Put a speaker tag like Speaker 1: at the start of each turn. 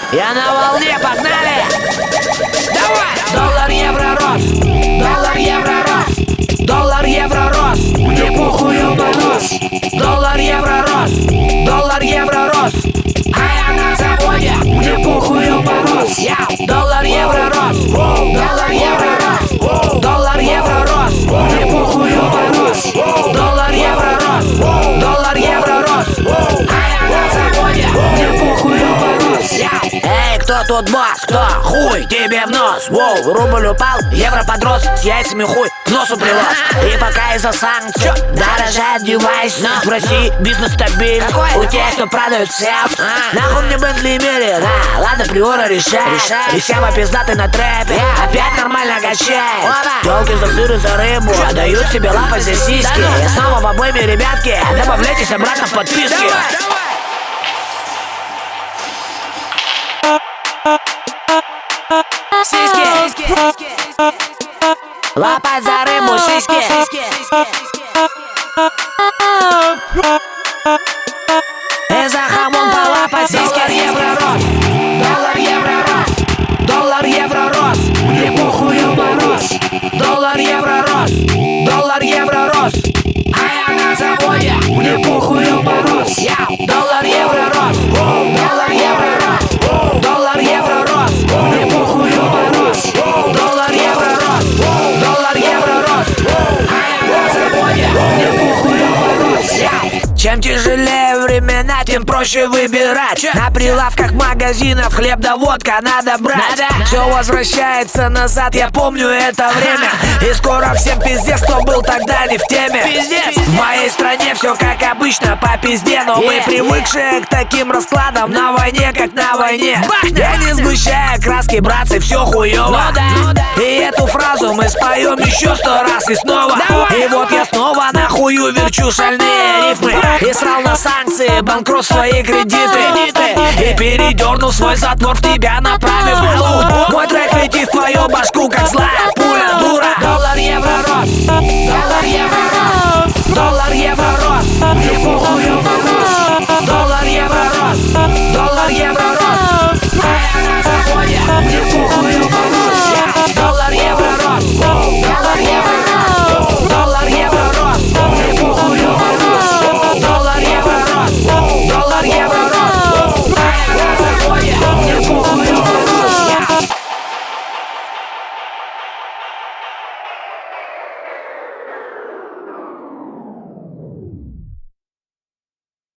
Speaker 1: Я на волне, погнали! Давай! Доллар, евро, рос! Доллар, евро, рос! Доллар, евро, рос! Мне похуй, рос! Доллар, евро, рос! Доллар, евро, рос! А я на заводе! Мне похуй, рос! Доллар, евро, рос! Доллар, евро, рос! Доллар, евро, рос! Мне похуй, рос! Доллар, евро, рос! Доллар, евро, рос! А я на заводе! Мне похуй, рос! Эй, кто тут босс? Кто? Хуй тебе в нос! Воу, рубль упал, евро подрос, с яйцами хуй к носу прилаз. И пока из-за санкций дорожает девайс, в России бизнес стабильный. У тех, кто продает всем. Нахуй мне Бентли Мери, да, ладно, приора решает. И всем пиздатый на трэпе, опять нормально качает. Тёлки за сыр и за рыбу дают себе лапы за сиськи. Я снова в обойме, ребятки, добавляйтесь обратно в подписки. Сиськи, лапать за рыбу, сиськи. И за хамон полапать сиськи. Доллар, евро, рос! Доллар, евро, рос! Доллар, евро, рос! Мне похуй, рос! Доллар, евро, рос! Доллар, евро, рос! А я на заводе! Мне похуй, рос! Доллар, евро, рос! Доллар, евро, рос! Доллар, евро, рос! Мне похуй, рос! Доллар, евро, рос! Доллар, евро, рос! А я на заводе! Мне похуй, рос! Чем тяжелее времена, тем проще выбирать. На прилавках магазинов хлеб да водка надо брать. Все возвращается назад, я помню это время. И скоро всем пиздец, кто был тогда не в теме. В моей стране все как обычно, по пизде. Но мы привыкшие к таким раскладам. На войне, как на войне. Я не сгущая краски, братцы, все хуёво. И эту фразу мы споем еще 100 раз и снова. И вот я снова на хую верчу шальные рифмы. И срал на санкции, банкротство и кредиты. И передернул свой затвор, в тебя направив голову. Мой трек летит в твою башку, как злая